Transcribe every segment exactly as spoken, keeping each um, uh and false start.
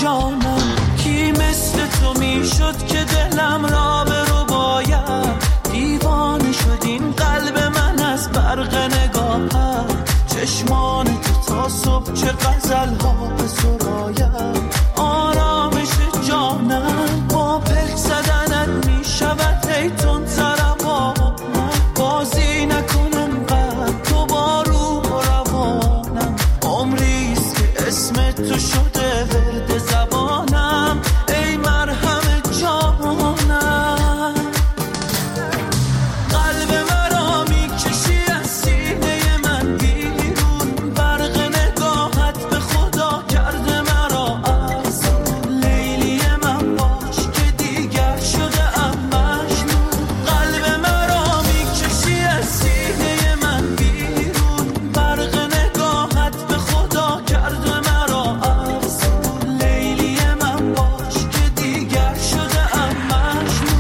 جانم، کی مثل تو میشد که دلم را به رو باید. دیوانه شد این قلب من از برق نگاهت، چشمان تو تا صبح چه غزل ها به سراید. آرامش جانم با پلک زدنت میشود ای تون تربانم، بازی نکنم قد تو با روح و روانم. عمریست که اسم تو شده ورد زبانم، ای مرهم جانم. قلب مرا میکشی از سینه من بیرون، برق نگاهت به خدا کرده مرا افسون. لیلی من باش که دیگر شده ام مجنون. قلب مرا میکشی از سینه من بیرون، برق نگاهت به خدا کرده مرا افسون. لیلی من باش که دیگر شده ام مجنون.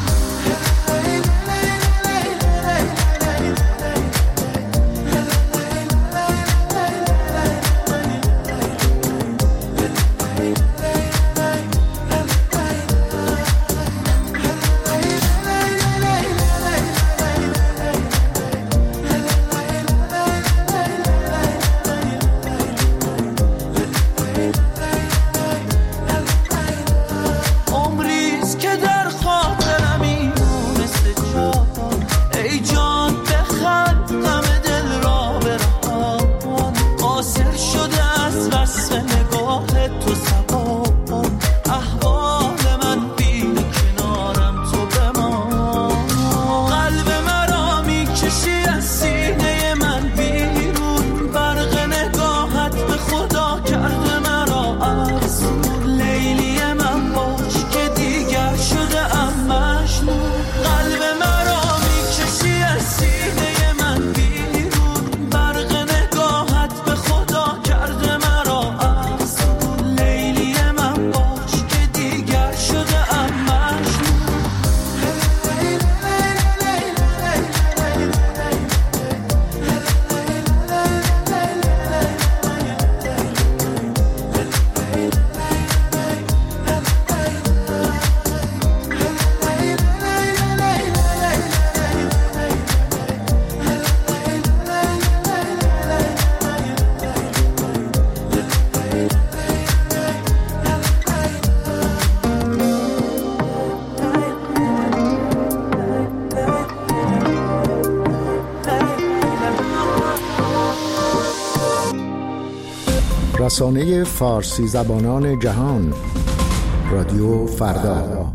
عمریست که در خاطرمی مثل جان، ای جان بخند غم دل را برهان. قاصر شده از وصف نگاه تو زبان، احوال من بین کنارم تو بمان. قلب مرا میکشی از سینه من بیرون، برق نگاهت به خدا کرده مرا افسون. لیلی من باش که دیگر شده ام مجنون. قلب مرا میکشی از سینه من بیرون، برق نگاهت به خدا کرده مرا افسون. لیلی من باش که دیگر شده ام مجنون. رسانه فارسی زبانان جهان، رادیو فردا.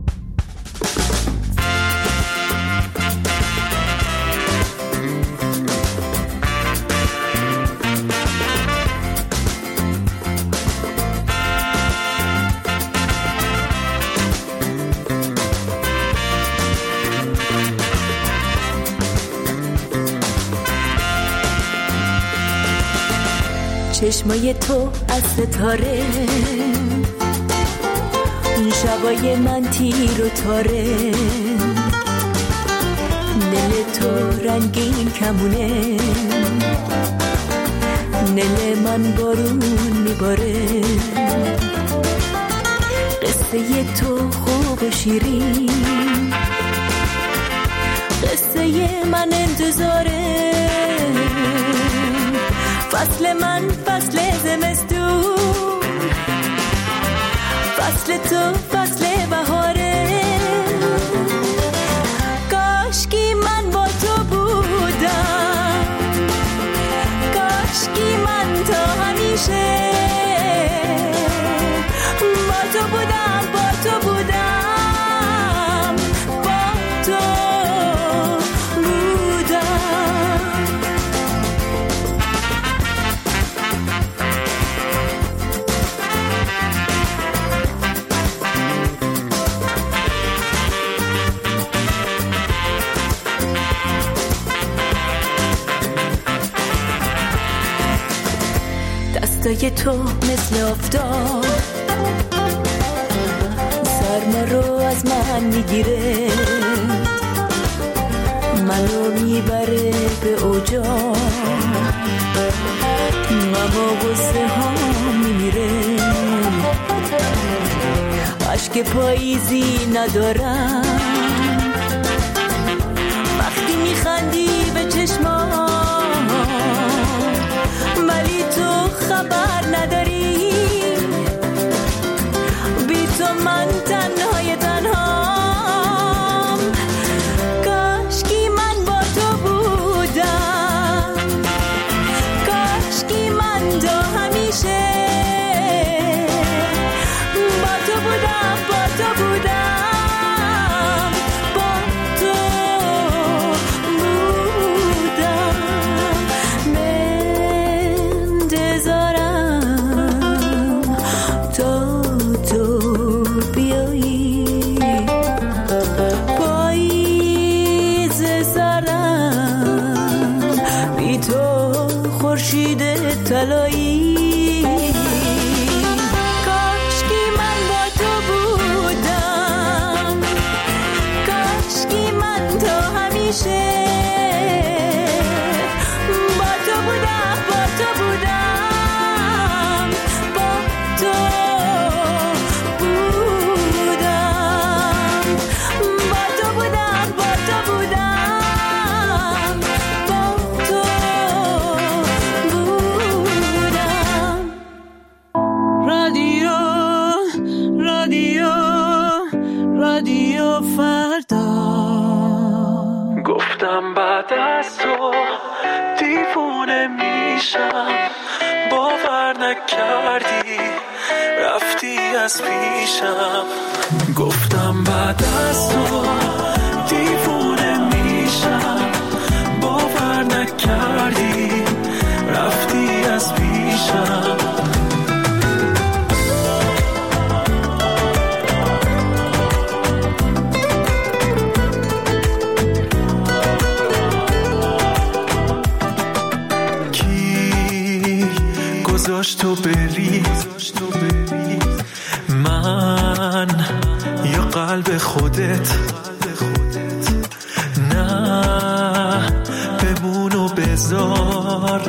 چشمای تو از ستاره، اون شبای من تیر و تاره. دل تو رنگین کمونه، دل من بارون میباره. قصه تو خوب و شیرین، قصه من انتظاره. فصل من فصل زمستون، فصل تو فصل بهاره. کاشکی من با تو بودم، کاشکی من تا همیشه با تو بودم، با تو بودم، با تو بودم. دستای تو مثل آفتاب سرما رو از من میگیره، منو میبره به اوجا، غم و غصه ها میمیره. کاش که پاییزی ندارم، وقتی میخندی به چشمام ولی تو خبر نداری، بی تو من تنهای تنهام. کاشکی من با تو بودم، کاشکی من تو همیشه با تو بودم، با تو بودم، با تو بودم. منتظرم تا تو بیایی، پاییز سرم بی تو خورشید طلایی. کاشکی من با تو بودم، کاشکی من تو همیشه با تو بودم، با تو بودم، با تو بودم، با تو بودم، با تو بودم، با تو بودم. رادیو رادیو رادیو فردا. گفتم بعد از تو دیوونه میشم، باور نکردی رفتی از پیشم. گفتم بعد از تو دیوونه میشم، باور نکردی رفتی از پیشم. گذاشت تو بری من یا قلب خودت؟ نه بمون و بذار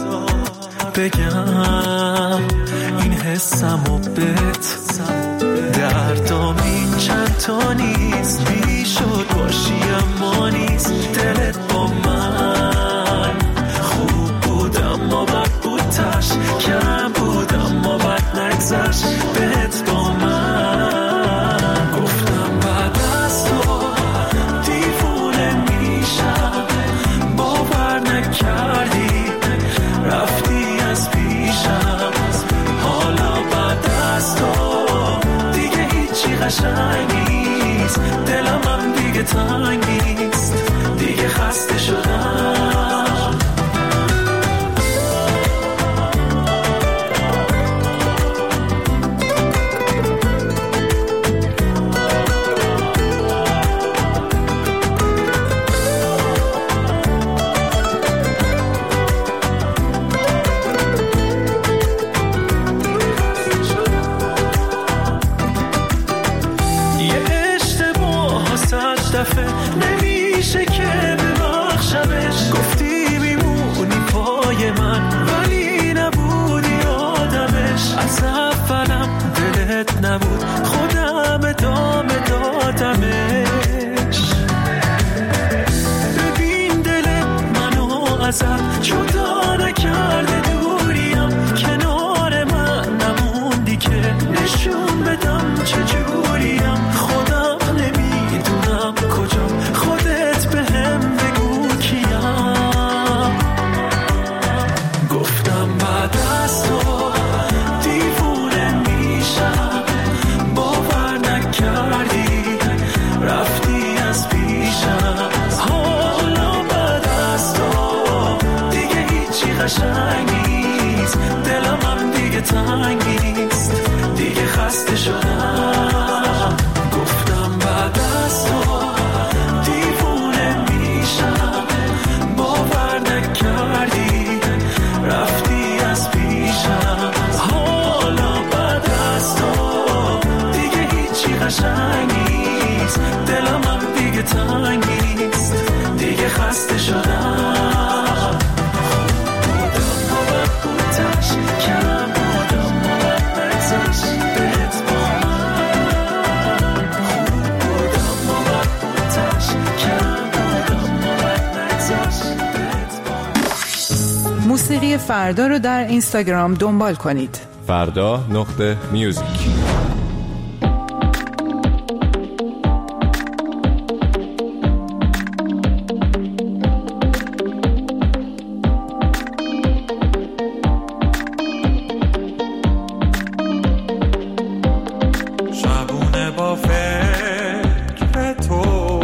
بگم این حسمو بهت. دردام این چند تا نیست، بیشد باشی اما نیست. دلت با من خوب بود اما بد بود، تش کم بود اما بد نگذشت بهت با من. گفتم بعد از تو دیوونه میشم، باور نکردی رفتی از پیشم. حالا بعد از تو دیگه هیچی قشنگ نیست، دلم هم دیگه تنگ نیست، دیگه خسته شدم. نمیشه که ببخشمش، گفتی میمونی پای من ولی نبودی آدمش. از اولم دلت نبود، خودم ادامه دادمش. ببین دلت منو ازت جدا نکرده، دوریم کنار من نموندی که نشون بدم چجوریم. خودم نمیدونم کجا، خودت به هم بگو کیم. گفتم بعد از تو دیوونه میشم، باور نکردی رفتی از پیشم. حالا بعد از تو دیگه هیچی قشنگ نیست، دلم هم دیگه تنگ نیست، دیگه خسته شدم. گفتم بعد از تو دیوونه میشم، باور نکردی رفتی از پیشم. حالا بعد از تو دیگه هیچی قشنگ نیست، دلم هم دیگه تنگ نیست، دیگه خسته شدم. بودم و بد بودش، کم بودم و رادیوی فردا رو در اینستاگرام دنبال کنید. فردا نقطه میوزیک. شبونه با فکر تو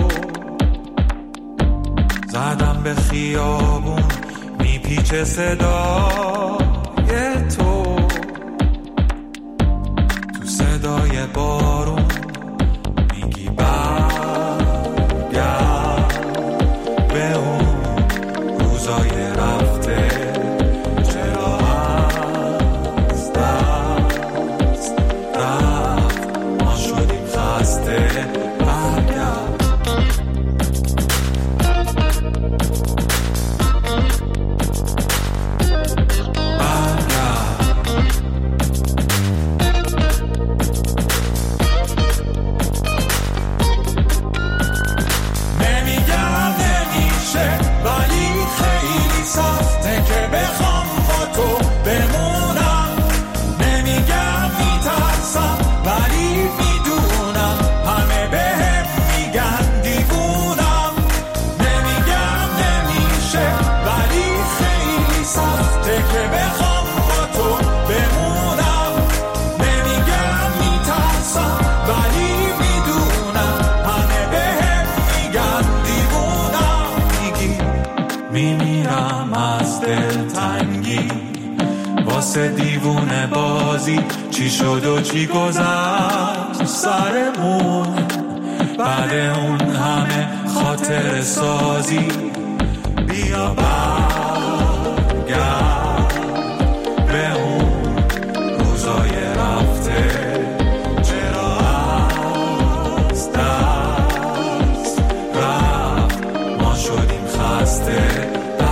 زدم به خیابون میپیچه صدای تو، تو صدای بارون میگی برگرد به اون روزای رفته، چرا از دست رفت ما شدیم خسته، برگرد واسه دیوونه بازی چی شد و چی گذشت سرمون، بعد اون همه خاطر سازی بیا برگرد به اون روزای رفته، چرا از دست رفت ما شدیم خسته،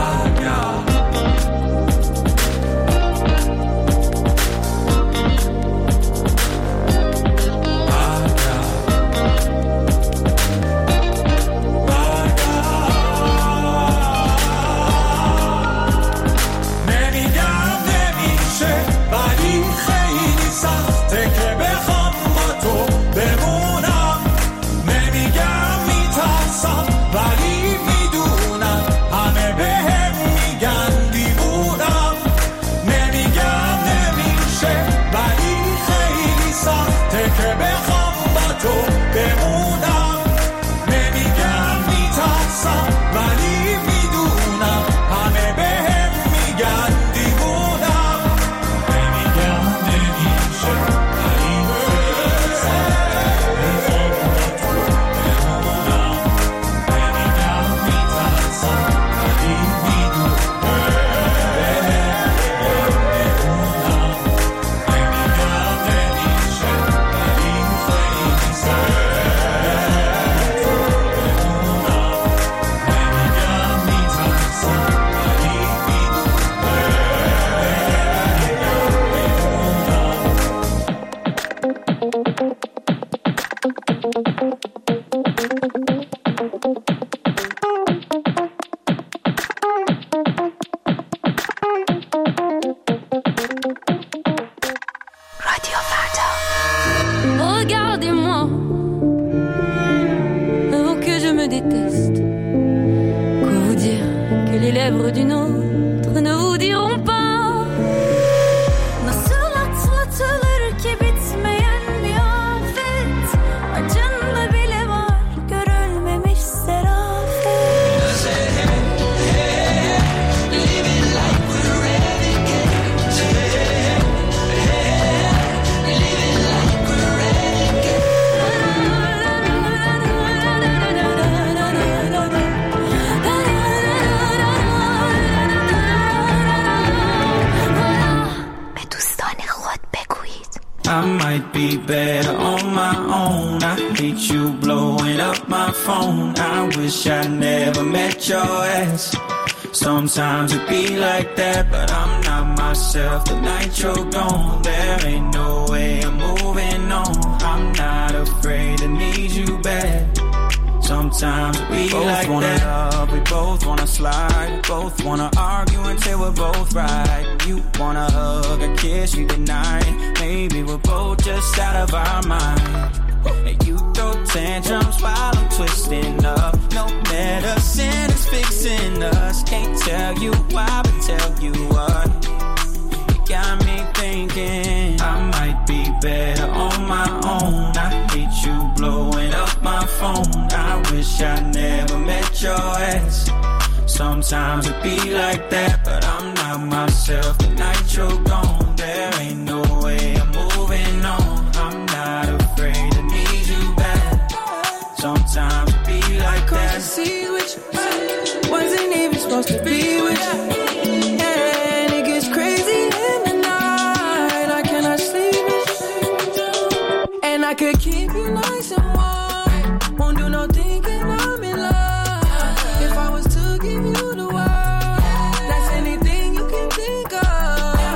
I might be better on my own. I hate you blowing up my phone. I wish I never met your ass. Sometimes it be like that, but I'm not myself the night you're gone. There ain't no way I'm moving on. I'm not afraid to need you back. Sometimes we both like wanna that. Love, we both wanna slide, both wanna argue until we're both right. You wanna hug or kiss, you deny it. Maybe we're both just out of our mind. And you throw tantrums while I'm twisting up. No medicine is fixing us. Can't tell you why, but tell you what. You got me thinking I might be better on my own. I hate you blowing up my phone. I wish I never met your ass. Sometimes it be like that, but I'm not myself the night you're gone. There ain't no way I'm moving on. I'm not afraid to need you back. Sometimes it be like that. Cross the seas with you, wasn't even supposed to be with you. And it gets crazy in the night. I cannot sleep with you. And I could keep you nice and warm. Won't do no thinking I'm in love. If I was to give you the world, that's anything you can think of.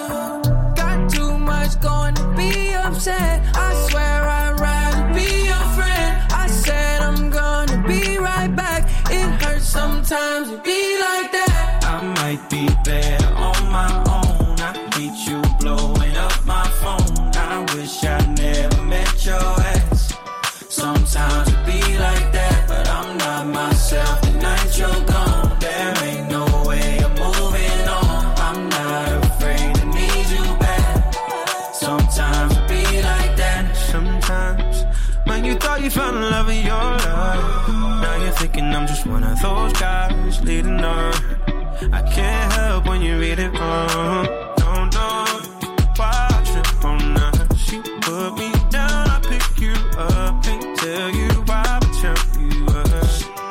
Got too much going to be upset. I swear I'd rather be your friend. I said I'm gonna be right back. It hurts sometimes to be like that. I might be better on my own. I hate you blowing up my phone. I wish I never met your ass. Sometimes it be like that, but I'm not myself the night you're gone. There ain't no way I'm moving on. I'm not afraid to need you back. Sometimes it be like that. Sometimes when you thought you found love in your love, now you're thinking I'm just one of those guys leading on. I can't help when you read it wrong. Don't know why I trip on her. She put me down, I pick you up. Can't tell you why, but tell you up.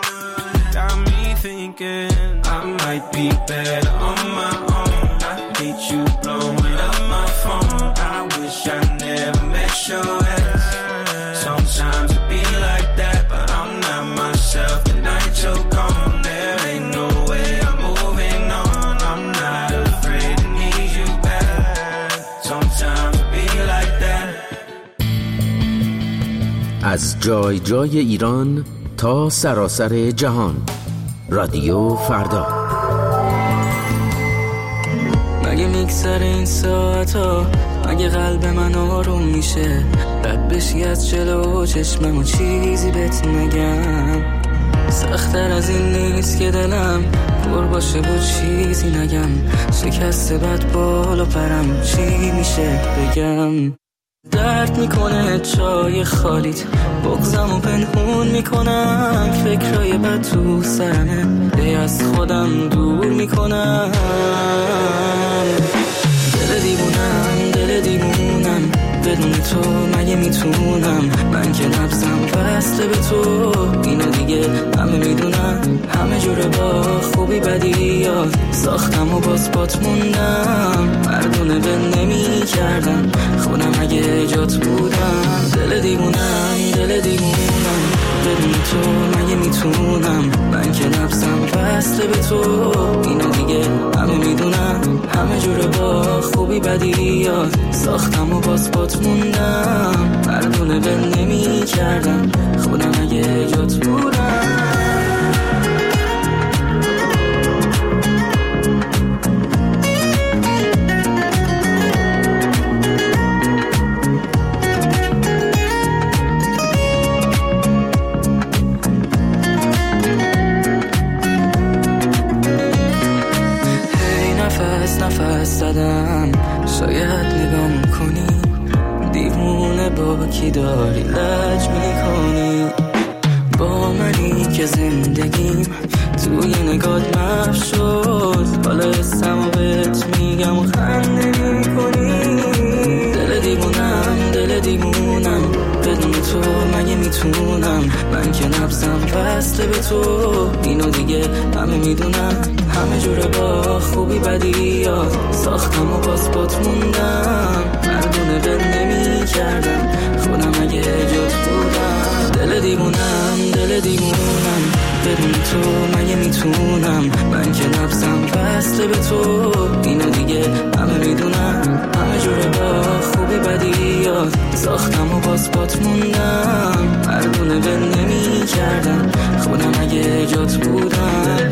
Got me thinking I might be better on my own. I hate you blowing up my phone. I wish I never met your ass. Sometimes it be like that, but I'm not myself the night you're gone. There ain't no way I'm moving on. I'm not afraid to need you back. Sometimes it be like that. از جای جای ایران تا سراسر جهان، رادیو فردا. مگه میگذره این ساعت ها، مگه قلب من آروم میشه، رد بشی از جلو چشمم و چیزی بهت نگم. سخت‌تر از این نیست که دلم پر باشه و چیزی نگم. شکسته بد بالا پرم، چی میشه بگم؟ درد میکنه چای خالیت، بغضم و پنهون میکنم. فکرای بد تو سرمه، دی از خودم دور میکنم. دل دیوونم، دل دیوونم، بدون تو مگه میتونم؟ من که نبضم بسته به تو، اینو دیگه همه میدونم. همه جوره با خوبی بدی یاد ساختم و باز بات موندم. مردونه به نمی کردم خودم اگه جات بودم. دل دیوونم، دل دیوونم، بدون تو مگه میتونم؟ من که نبضم بسته به تو، اینو دیگه همه میدونم. همه جوره با خوبی بدی یاد ساختم و باز بات موندم. مردونه به نمی کردم خودم اگه جات بودم. نفس زدم، شاید نگام کنی، دیوونه با کی داری لج میکنی. با منی که زندگیم توی نگات محو شد، حالا اسمو بهت میگم و خنده میکنی. دل دیوونم، دل دیوونم، بدون تو مگه میتونم؟ من که نبضم بسته به تو، اینو دیگه همه میدونم. همه جوره با خوبی بدی یاد ساختم و باز بات موندم. مردونه به نمی کردم خودم اگه جات بودم. دل دیوونم، دل دیوونم، بدون تو مگه میتونم؟ من که نبضم بسته به تو، اینو دیگه همه میدونم. همه جوره با خوبی بدی یاد ساختم و باز بات موندم. مردونه به نمی میکردم خودم اگه جات بودم.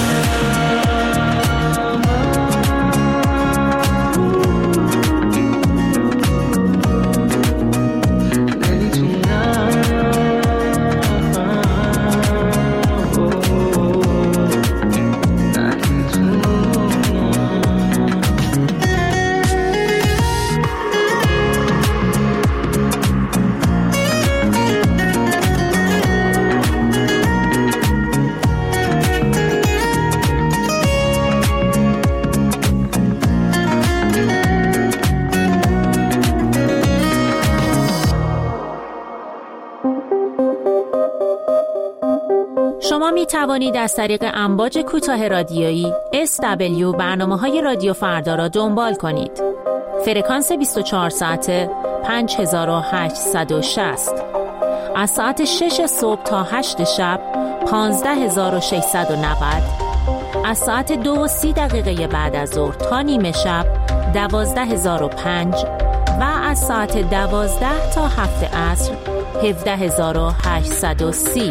شما می توانید از طریق امواج کوتاه رادیویی اس دبلیو برنامه‌های رادیو فردا را دنبال کنید. فرکانس بیست و چهار ساعته پنج هزار و هشتصد و شصت. از ساعت شش صبح تا هشت شب پانزده هزار و ششصد و نود. از ساعت دو و سی دقیقه بعد از ظهر تا نیمه شب دوازده هزار و پنج و از ساعت دوازده تا هفت عصر هفده هزار و هشتصد و سی.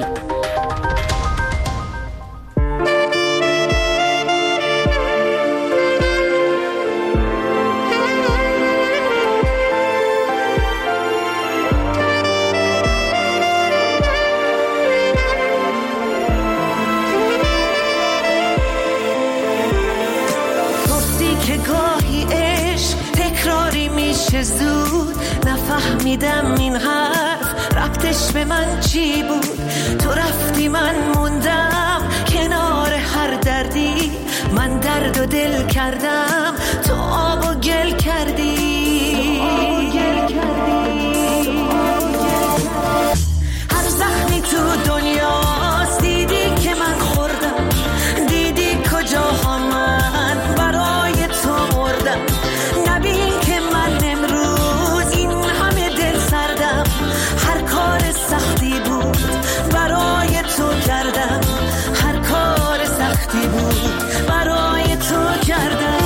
زود نفهمیدم این حرف ربطش به من چی بود. تو رفتی من موندم کنار هر دردی، من درد و دل کردم تو آب و گل کردی. هر زخمی تو دنیاست دیدی که من خوردم، دیدی کجاها من برای تو مردم. نبین که من امروز این همه دل سردم، هر کار سختی بود برای تو کردم، هر کار سختی بود برای تو کردم.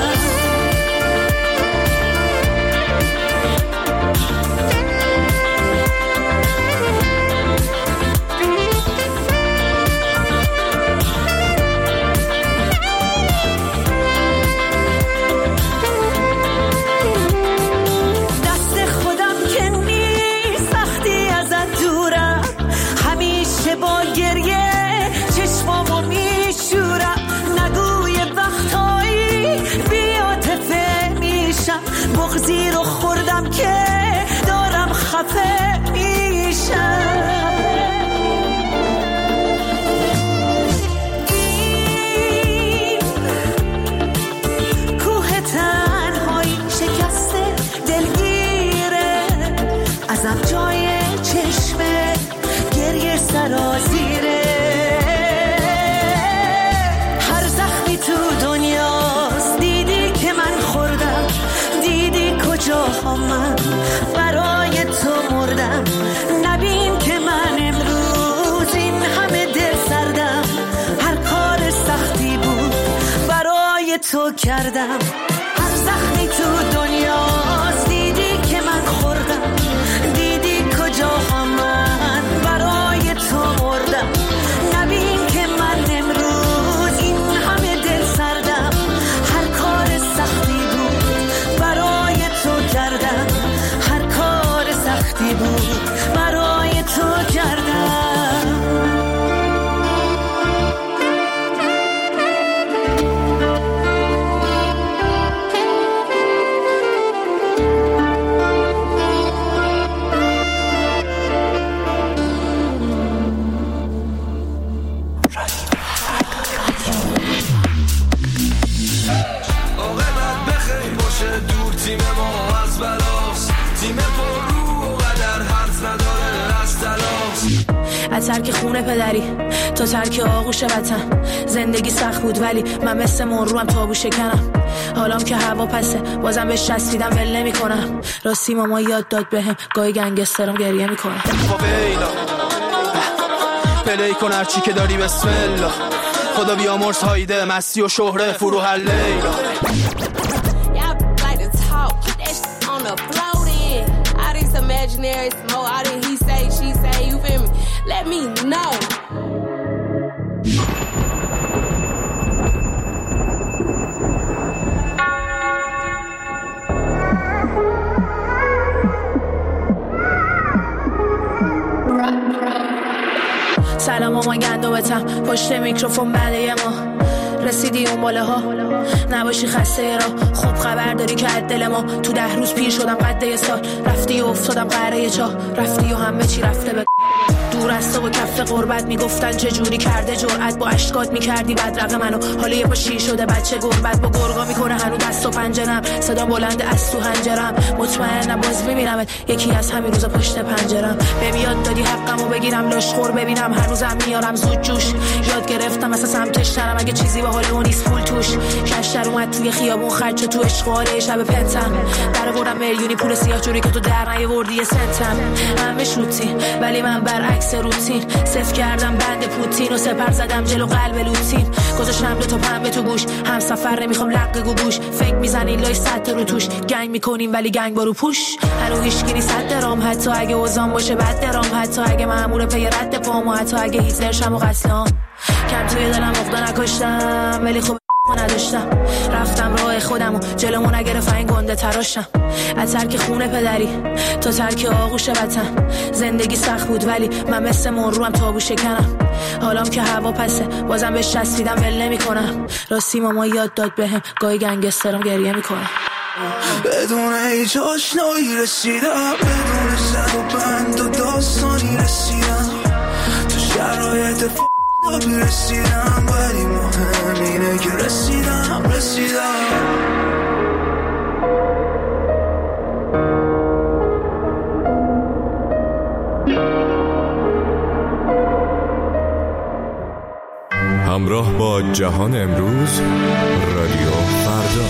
بغضی رو خوردم که دارم خفه میشم. این کوه تنهایی شکسته دلگیره، ازم جای چشمه گریه سرازیره. هر زخمی تو دنیاست دیدی که من خوردم، دیدی کجاها من برای تو مردم. نبین که من امروز این همه دل سردم، هر کار سختی بود برای تو کردم. هر زخمی تو دنیاست دیدی که من خوردم، دیدی کجاها من برای تو مردم. نبین که من امروز این همه دل سردم، هر کار سختی برای تو کردم، هر کار سختی بود برای تو کردم. از ترک خونه پدری تا ترک آغوش وطن، زندگی سخت بود ولی من مثل مرروم تابو شکنم. حالام که هوا پسه بازم بهش چسبیدم ول نمی کنم. راستی ماما یاد داد بهم گاهی گنگسترم گریه میکنم. پلی کن هرچی که داری بسم الله، خدا بیامرز هایده مستی و شهره فروح اللیلا. Imaginary smoke, I didn't he say, she say, you feel me? Let me know. مامان گندمتم پشت میکروفون بعد یه ماه رسیدی اون باله ها نباشی خسته را خوب خبر داری که از دل ما تو ده روز پیر شدم قد یه سال رفتی و افتادم قره چاه رفتی و همه چی رفته به دور از تو و کف قربت میگفتن چه جوری کرده جرأت با اشکات میکردی بدرقه منو حالا یه پا شیر شده بچه گربت با گرگا میکنه هنو دست و پنجرم صدا بلند از تو هنجرم مطمئنم باز میبینمت یکی از همین روزا پشت پنجرم به میاد دادی حقمو بگیرم لاشخور ببینم هنوزم میارم زود جوش یاد گرفتم مثلا سمتش ترم اگه چیزی به حال اون نیست پول توش کشتر اومد توی خیابون خرج تو اشغاله شب پنتم در بردم میلیونی پول سیاه جوری که تو در نیاوردی یه سنتم همه شوتی ولی من برعکس روتین صف کردم بند پوتین و سپر زدم جلو قلب لوتین گذاشتم دو تا پنبه تو گوش هم سفر نمیخوام لق گوگوش فکر میزنین لای صد رو توش گنگ میکنیم ولی گنگ برو پوش هنو هیچکی نیست صد درام حتی اگه وزان باشه بد درام حتی اگه مامور پی رد پامو حتی اگه هیتلر شم و قتلام کم توی دلم عقده نکشتم ولی خب نداشتم رفتم راه خودمو جلومو نگرفت این گنده تراشم از ترک خونه پدری تا ترک آغوش وطن زندگی سخت بود ولی من مثل مرو هم تابو شکنم حالام که هوا پسه بازم بهش چسبیدم ول نمی‌کنم راستی ماما یاد داد بهم گاهی گنگسترم گریه میکنم بدون هیچ آشنایی رسیدم بدون زد و بند و داستانی رسیدم تو شرایط ف... آبی رسیدم ولی مهم اینه که رسیدم رسیدم همراه با جهان امروز رادیو فردا.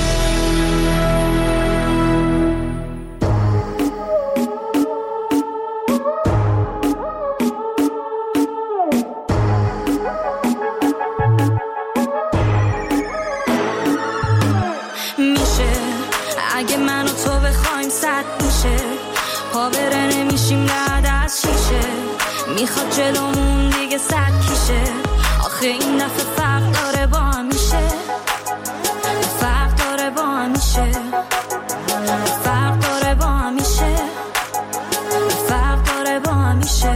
میخواد جلومون دیگه سد کشه آخه این دفعه فرق داره با همیشه فرق داره با همیشه فرق داره با همیشه فرق داره با همیشه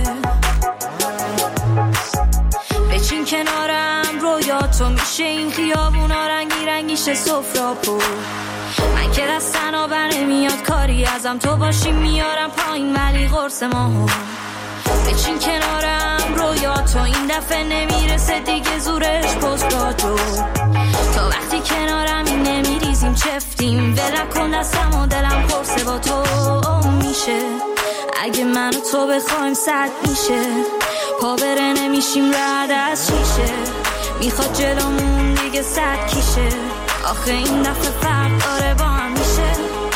بچین کنارم رویاتو میشه این خیابونا رنگی رنگیشه سفرا پر من که دستن بر نمیاد کاری ازم تو باشی میارم پایین ولی قرص ما بچین کنارم رویاتو این دفعه نمیرسه دیگه زورش پستاتو تا وقتی کنارم این نمیریزیم چفتیم ولک کن دستم و دلم پرسه با تو میشه اگه من و تو بخوایم صد میشه پا بره نمیشیم رد از شیشه میخواد جلومون دیگه صد کیشه آخه این دفعه فرق داره با هم میشه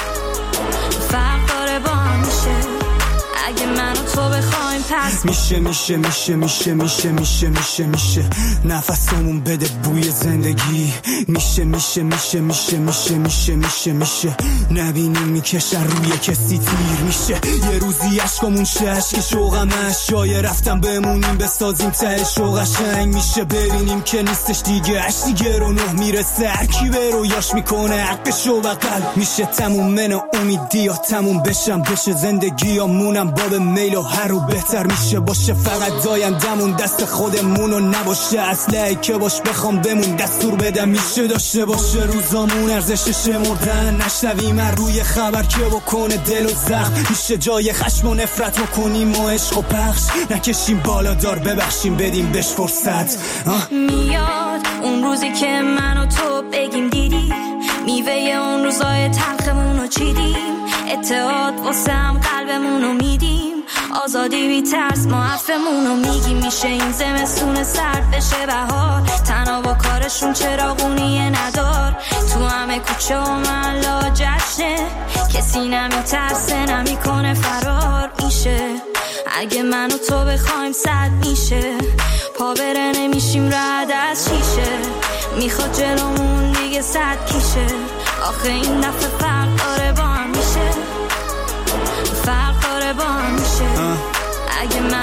فرق داره با هم میشه اگه من و تو بخوایم پس میشه میشه میشه میشه میشه میشه میشه میشه نفسمون بده بوی زندگی میشه میشه میشه میشه میشه میشه میشه میشه نبینیم میکشن روی کسی تیر میشه یه روزی عشقمون شه عشق شوقم اشیای رفتم بمونیم بسازیم ته شوق قشنگ میشه ببینیم که نیستش دیگه عشق دیگه رو نه میرسه هر کی به رویاش میکنه حقشو بغل میشه تموم من و امیدی یا تموم بشم بشه زندگی یا مونم باب میل و هر رو بهتر میشه باشه فقط دایندمون دست خودمون و نباشه اصله که باش بخوام بمون دستور بدم میشه داشته باشه روزامون ارزشش مردن نشنویم هر روی خبر که بکنه دل و زخم میشه جای خشم و نفرت بکنیم و عشق و پخش نکشیم بالا دار ببخشیم بدیم بهش فرصت میاد اون روزی که من و تو بگیم دیدی میوه اون روزای تلخمون رو چیدیم اتحاد واسه هم قلبمون رو میدیم آزادی بی ترس ما حرفمون رو میگیم میشه این زمستون سرد بشه بهار تنها با کارشون چراغونیه ندار تو همه کوچه و محلا جشنه کسی نمیترسه نمیکنه فرار میشه اگه من و تو بخوایم صد میشه پا بره نمیشیم رد از شیشه میخواد جلومون دیگه صد کیشه آخه این دفعه فرق داره با هم میشه فرق داره با هم میشه اگه من و تو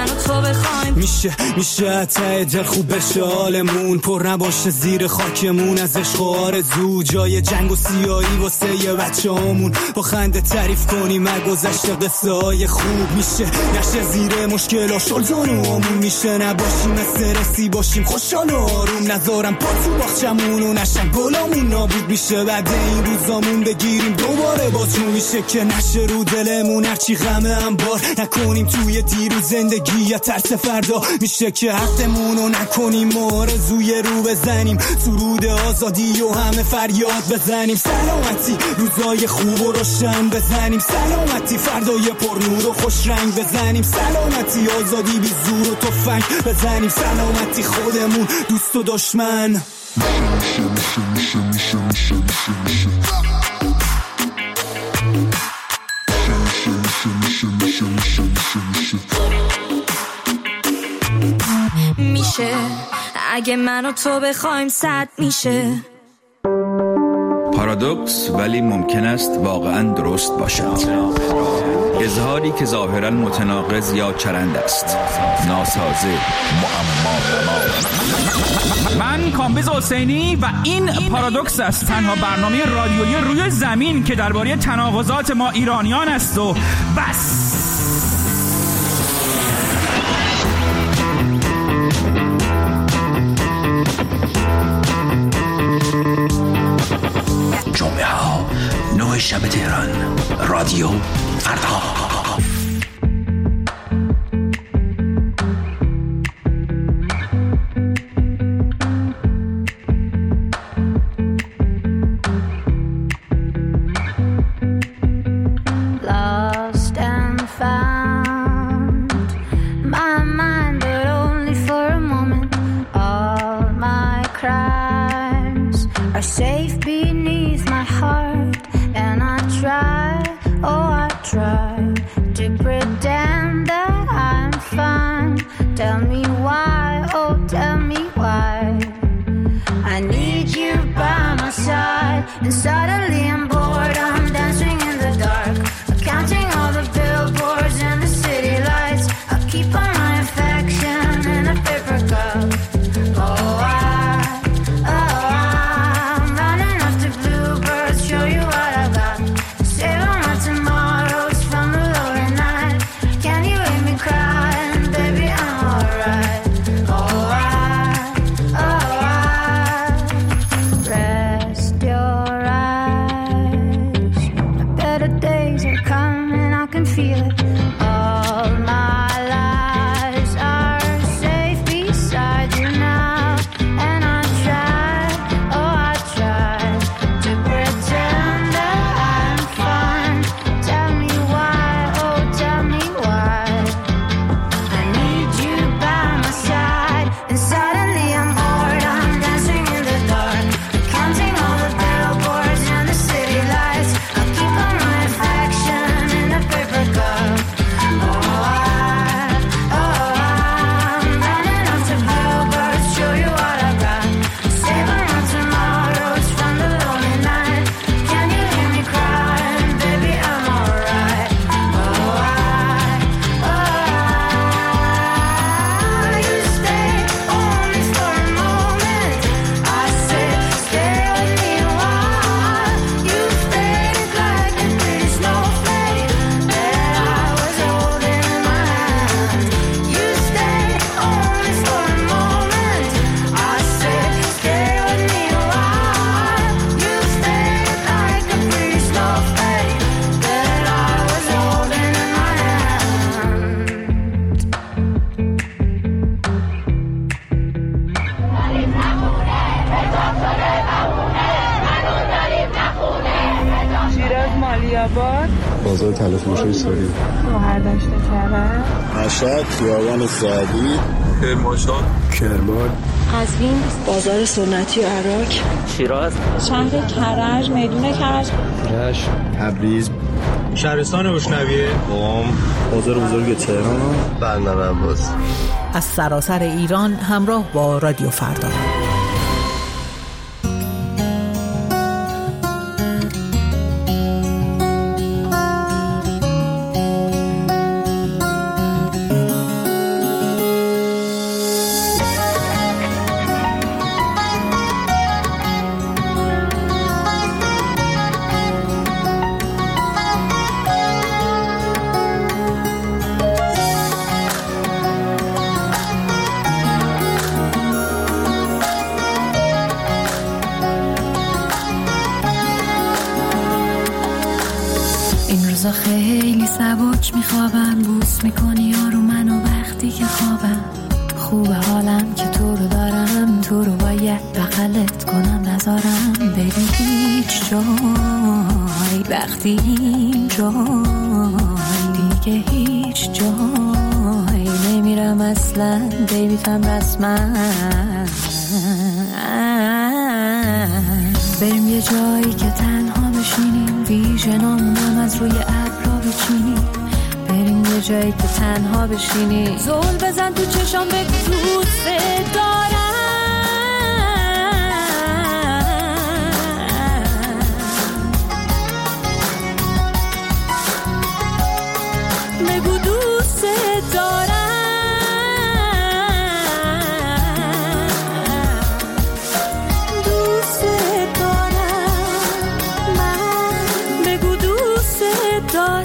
بخوایم میشه میشه ته دل خوب بشه حالمون پر نباشه زیر خاکمون از عشق و آرزو جای جنگ و سیاهی واسه یه بچه همون با خنده تعریف کنیم از گذشته قصه های خوب میشه نشه زیر مشکل شلزان و همون میشه نباشیم استرسی باشیم خوشحال و آروم نذارم پا تو باخچمون و نشن گلامون نابود میشه بعد این روزامون بگیریم دوباره باز رو میشه که نشه رو دلمون هرچی غمه هم بار نکنیم توی دیروز زندگی یا ترس فردا میشه که حقمون رو نکنیم آرزوی رو بزنیم سرود آزادی و همه فریاد بزنیم سلامتی روزای خوب و روشن بزنیم سلامتی فردای پر نور و خوش رنگ بزنیم سلامتی آزادی بی زور و تفنگ بزنیم سلامتی خودمون دوست و دشمن میشه اگه من و تو بخوایم صد میشه پارادوکس ولی ممکن است واقعا درست باشد اظهاری که ظاهرا متناقض یا چرند است ناسازه معما من کامبیز حسینی و این پارادوکس است تنها برنامه رادیویی روی زمین که درباره تناقضات ما ایرانیان است و بس جمعه ها نه شب تهران رادیو فردا بازار تلفروشی ساری گوهردشت کرد مشهد خیابان سعدی کرمانشاه کرمان قزوین بازار سنتی عراق شیراز شهر کرج میدون کرج رشت تبریز شهرستان روشنویه قم بازار بزرگ تهران بندر عباس از سراسر ایران همراه با رادیو فردا. خیلی سبک میخوابم، بوس میکنی یارو منو وقتی که خوابم. خوب حالم که تو رو دارم، تو رو باید بغلت کنم نذارم بری هیچ جای. وقتی این جای دیگه هیچ جای نمیرم اصلا، بیبیتم رسما. بریم یه جایی که تنها بشینیم، ویژنامونم از روی ابرا بچینیم. بریم یه جایی که تنها بشینیم، زل بزن تو چشام بگو دوست دارم. بگو دوست دارم. دوست دارم من، بگو دوست دارم.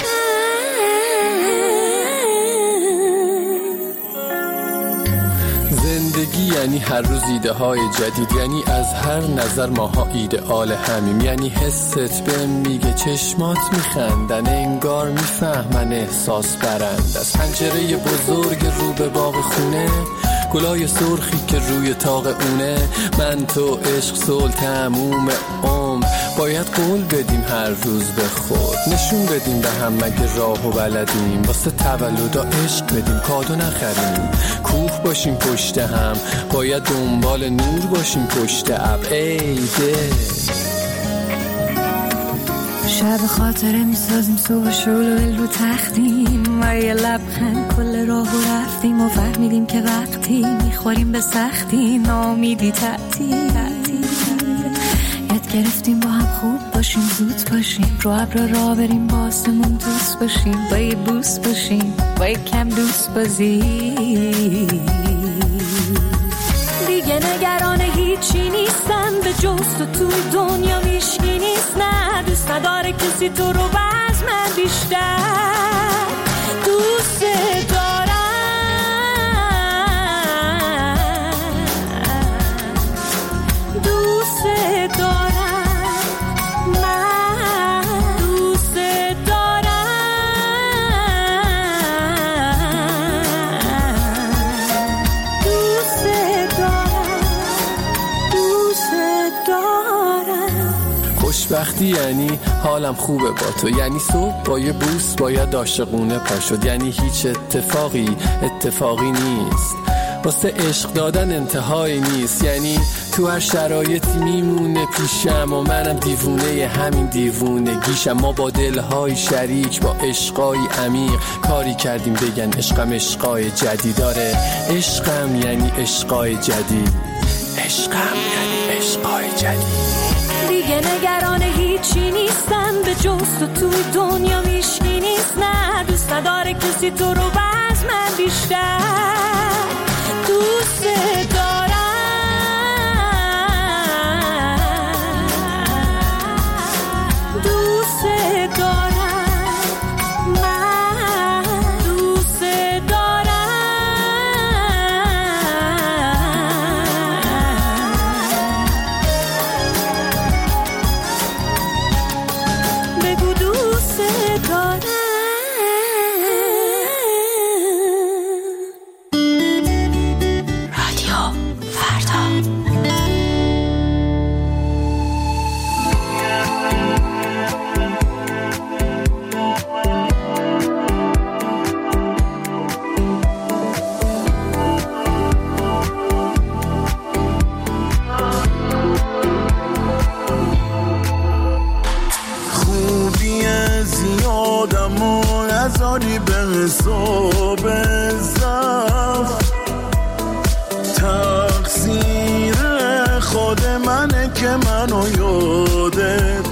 یعنی هر روز ایده های جدید، یعنی از هر نظر ماها ایدئال همیم. یعنی حست بهم میگه چشمات میخندن، انگار میفهمن احساس برند. از پنجره بزرگ رو به باغ خونه، گلای سرخی که روی طاق اونه. من تو عشق صلح تموم عمر، باید قول بدیم هر روز به خود. نشون بدیم به هم مگه راه و بلدیم، واسه تولد عشق بدیم کادو نخریم. کوه باشیم پشت هم، باید دنبال نور باشیم پشت ابر. ای ده شب خاطره میسازیم، صبح شلوغ رو تختیم و یه لبخند کل راه رو رفتیم و فهمیدیم که وقتی میخوریم به سختی نامیدی تعطیل. یاد گرفتیم با هم خوب باشیم، زود باشیم، رو ابر را بریم، با آسمون دوست باشیم، با یه بوس باشیم، با یه کم دوست بازی. دیگه نگران هیچی نیستم، به جز تو توی دنیا هیچکی نیست. نه دوست نداره کسی تو رو باز من بیشتر دوست دارم. دوست دارم من، دوست دارم. دوست دارم، دوست دارم. خوشبختی یعنی حالم خوبه با تو، یعنی صبح با یه بوس باید عاشقونه پا شد. یعنی هیچ اتفاقی اتفاقی نیست، واسه عشق دادن انتهایی نیست. یعنی تو هر شرایطی میمونه پیشم و منم دیوونه همین دیوونگیشم. ما با دلهای شریک، با عشقای عمیق کاری کردیم بگن عشقم عشقای جدید. داره عشقم یعنی عشقای جدید، عشقم یعنی عشقای جدید. دیگه نگران هیچی نیستم، به جز تو توی دنیا هیچکی نیست. نه دوست نداره کسی تو رو باز من بیشتر دوست دارم. دوست دارم من، دوست دارم. بگو دوست دارم. نذاری به حساب زفت، تقصیر خود منه که منو یادت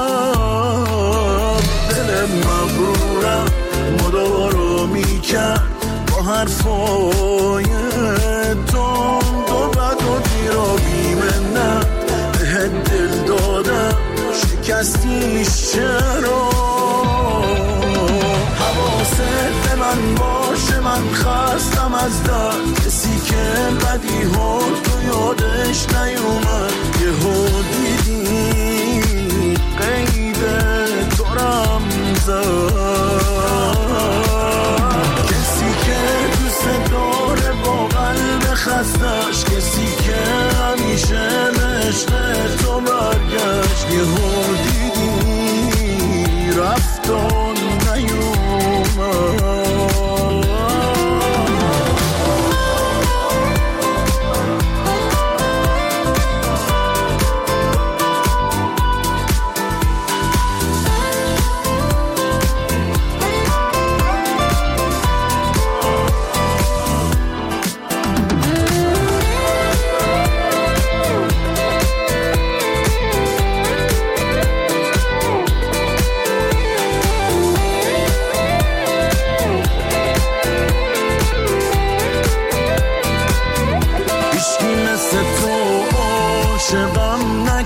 رفت. دل مغرورم مدارو میکرد با حرفای تند و بد و دیر و بیمنت. بهت دل دادم شکستیش چرا؟ حواست من باشه، من خستم از درد کسی که بدی ها تو یادش نیومد. یه ها دیدی قیده دارم زد.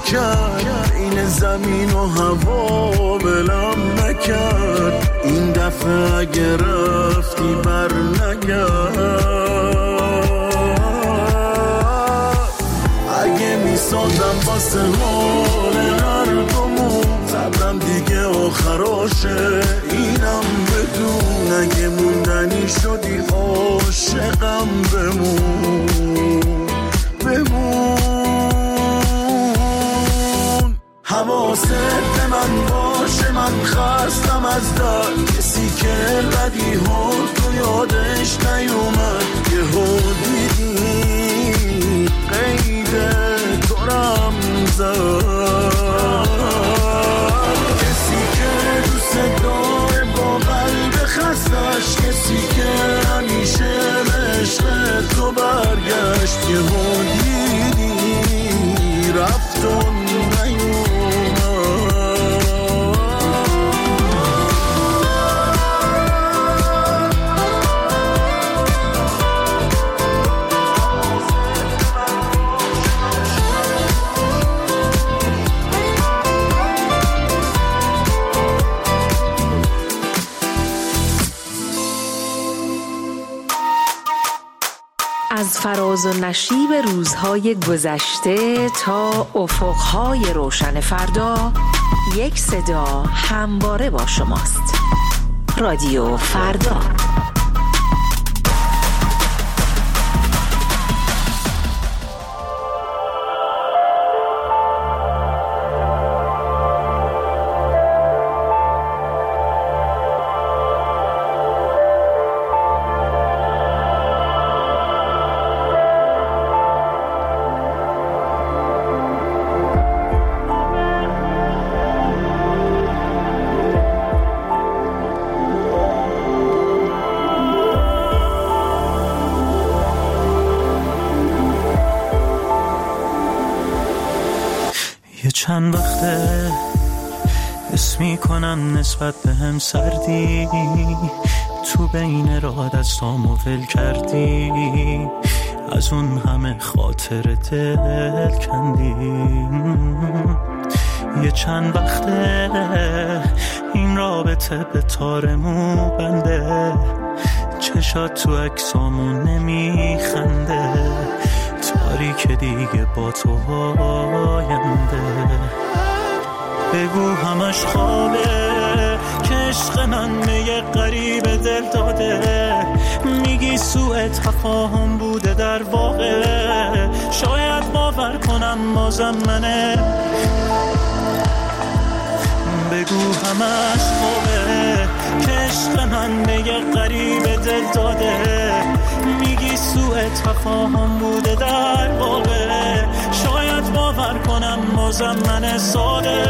نکرد، این زمین و هوا ولم نکرد، این دفعه اگه رفتی بر نگرد. اگه میسازم واسه حال قلبمون، صبرم دیگه آخراشه، اینم بدون اگه موندنی شدی عاشقم بمون بمون. حواست به من باشه، من خستم از درد، کسی که بدی ها تو یادش نیومد، یه ها دیدی قید دورم زد، کسی که دوست داره با قلب خستش، کسی که همیشه به عشق تو برگشت، یه ها دیدی رفت و از فراز و نشیب روزهای گذشته تا افقهای روشن فردا، یک صدا همواره با شماست. رادیو فردا. چند وقته حس میکنم نسبت به هم سردی، تو بین راه دستامو ول کردی، از اون همه خاطر دل کندی. یه چند وقته این رابطه به تارمو بنده، چشات تو عکسامون نمیخنده، تاریک دیگه با تو آینده. بگو همش خوابه که عشق من به یه غریب دل داده، میگی سوء تفاهم بوده در واقع، شاید باور کنم بازم منه. بگو همش خوابه که عشق من به یه غریب دل داده، میگی سوء تفاهم بوده در واقع، شاید باور کنم بازم من ساده.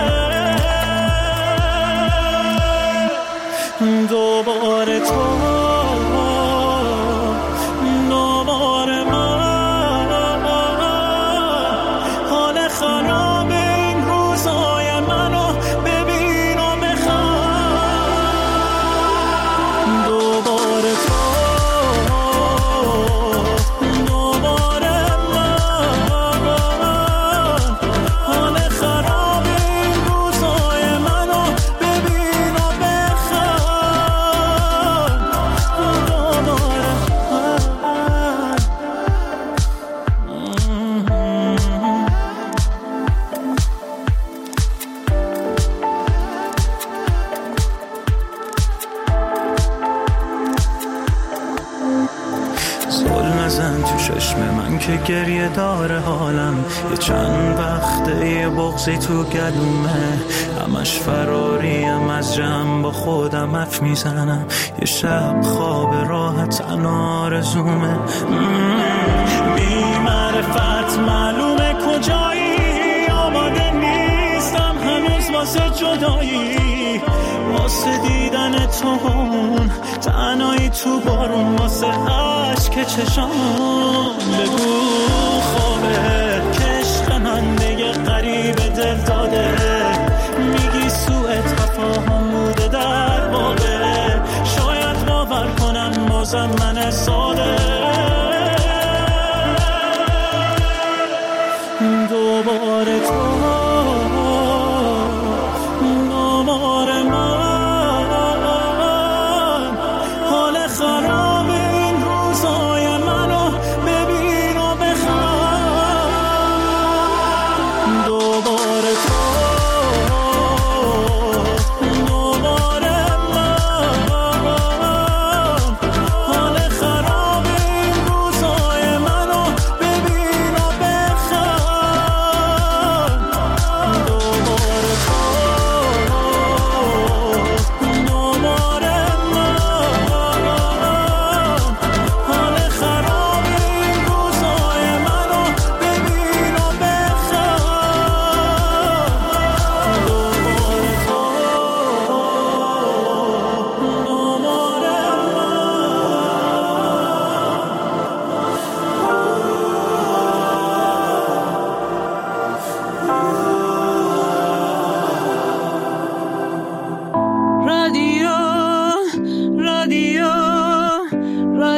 دوباره تو دوباره من، حال خراب این روزای منو ببین و بخوام. دوباره تو که گریه داره حالم، یه چند وقته یه بغضی تو گلومه، همش فراریم از جمع با خودم حرف میزنم، یه شب خواب راحت آرزومه. بی معرفت معلومه کجایی، آماده نیستم هنوز واسه جدایی، واسه دیدن تو تنهایی تو بارون، واسه عشق چشام. بگو خوابه که عشق من به یه غریب دل داده، میگی سوء تفاهم بوده در واقع، شاید باور کنم بازم من ساده. دوباره تو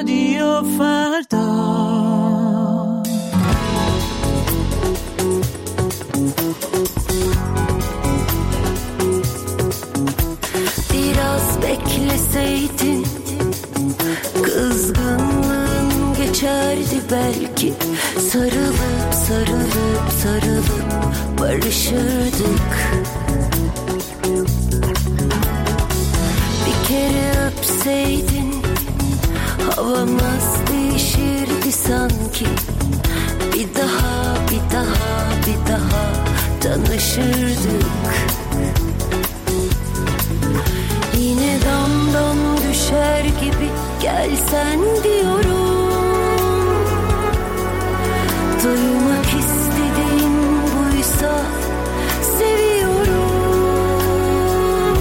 رادیو فردا. Biraz bekleseydin kızgınlığın geçerdi belki. Sarılıp sarılıp sarılıp barışırdık. Bir kere öpseydin havamız değişirdi sanki. Bir daha bir daha bir daha tanışırdık. Yine damdan düşer gibi gelsen diyorum. Duymak istediğin buysa seviyorum.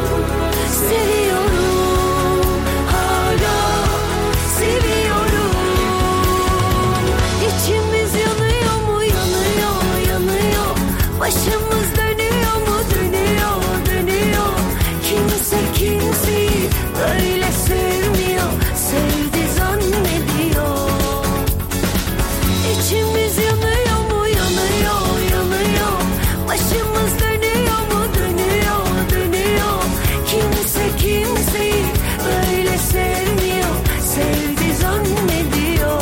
Seviyorum. Hala seviyorum. İçimiz yanıyor mu? Yanıyor, yanıyor. Başımız dönüyor mu? Dönüyor, dönüyor. Kimse kimseyi öyle sevmiyor, sevdi zannediyor. İçimiz yanıyor mu? Yanıyor, yanıyor. Başımız dönüyor mu? Dönüyor, dönüyor. Kimse kimseyi öyle sevmiyor, sevdi zannediyor.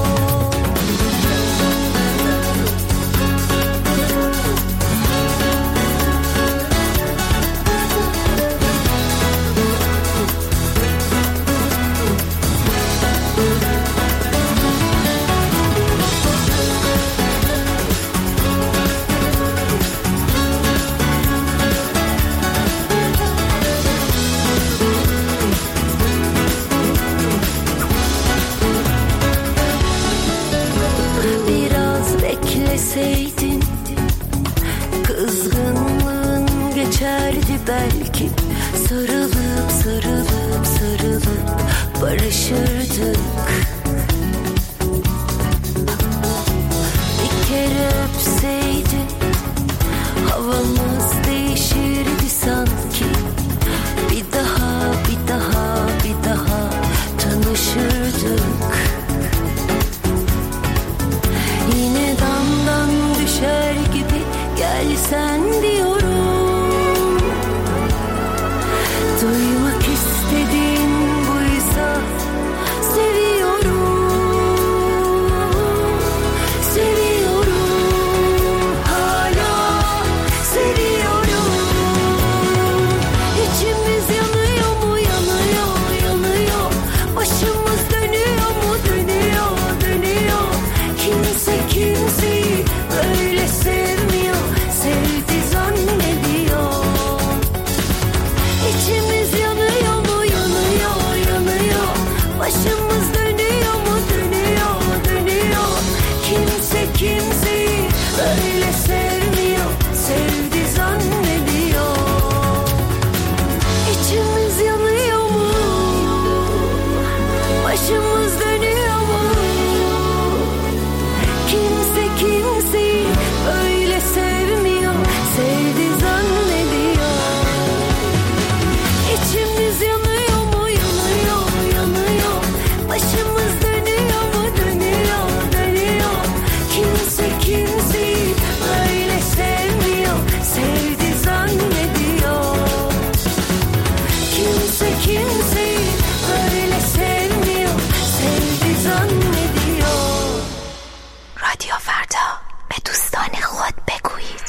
Biraz bekleseydin kızgınlığın geçerdi belki. Sarılıp sarılıp sarılıp barışırdık. Bir kere öpseydin havamız değişirdi sanki. Bir daha bir daha bir daha tanışırdık. Yine damdan düşer gibi gelsen diyorum. Duymak istediğin buysa seviyorum. Seviyorum. Hala seviyorum. İçimiz yanıyor mu? Yanıyor, yanıyor. Başımız dönüyor mu? Dönüyor, dönüyor. Kimse kimseyi öyle sevmiyor, sevdi zannediyor. İçimiz yanıyor mu? Yanıyor, yanıyor. Başımız dönüyor mu? Dönüyor, dönüyor. Kimse kimseyi öyle sevmiyor, sevdi zannediyor. İçimiz yanıyor mu? Başımız dönüyor mu? Kimse kimseyi öyle sevmiyor, sevdi zannediyor. İçimiz yanıyor mu? Yanıyor, yanıyor. Başımız dönüyor mu? Dönüyor, dönüyor. Kimse kimseyi öyle sevmiyor, sevdi zannediyor. Kimse kimseyi öyle sevmiyor, sevdi zannediyor. رادیو فردا به دوستان خود بگویید.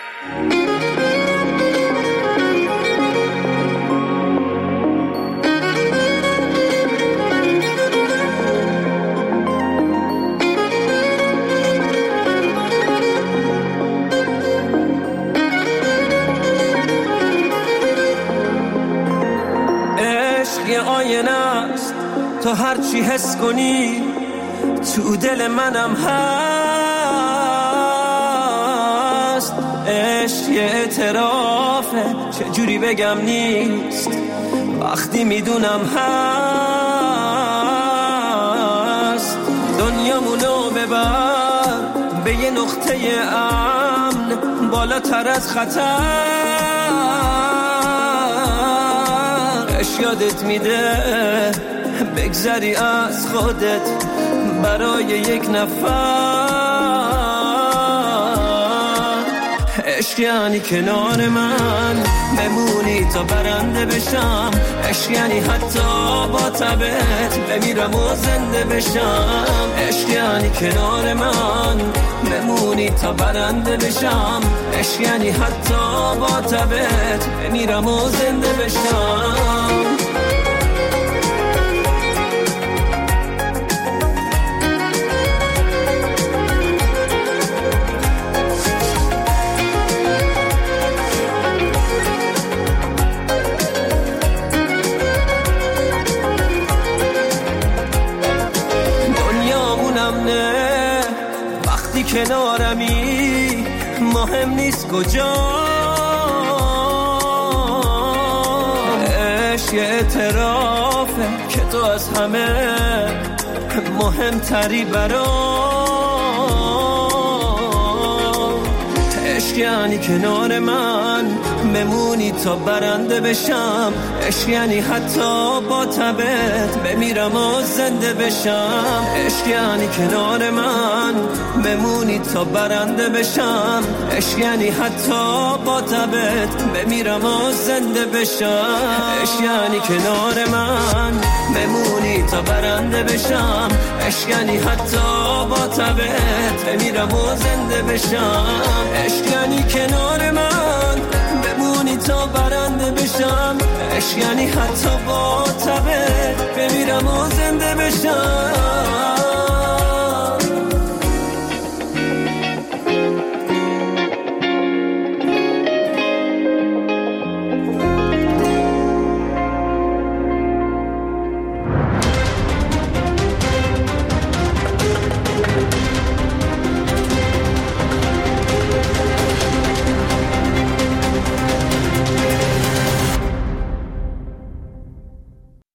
عشق یه آینه است، تو هر چی حس کنی تو دل منم هست. عشق یه اعترافه، چجوری بگم نیست وقتی میدونم هست. دنیامونو ببر به یه نقطه امن، بالاتر از خطر. عشق یادت میده بگذری از خودت برای یک نفر. عشق یعنی کنار من بمونی تا برنده بشم، عشق یعنی حتی با تبت بمیرم و زنده بشم. عشق یعنی کنار من بمونی تا برنده بشم، عشق یعنی حتی با تبت بمیرم و زنده بشم. کنارمی مهم نیست کجا، عشق اعترافه که تو از همه مهمتری برام. عشق یعنی کنار من بمونی تا برنده بشم، عشق یعنی حتی با تبت بمیرم و زنده بشم. عشق یعنی کنار من بمونی تا برنده بشم، عشق یعنی حتی با تبت بمیرم و زنده بشم. عشق یعنی کنار من بمونی تا برنده بشم، عشق یعنی حتی با تبت بمیرم و زنده بشم. عشق یعنی کنار من بمونی تا برنده بشم، عشق یعنی حتی با تبت بمیرم و زنده بشم.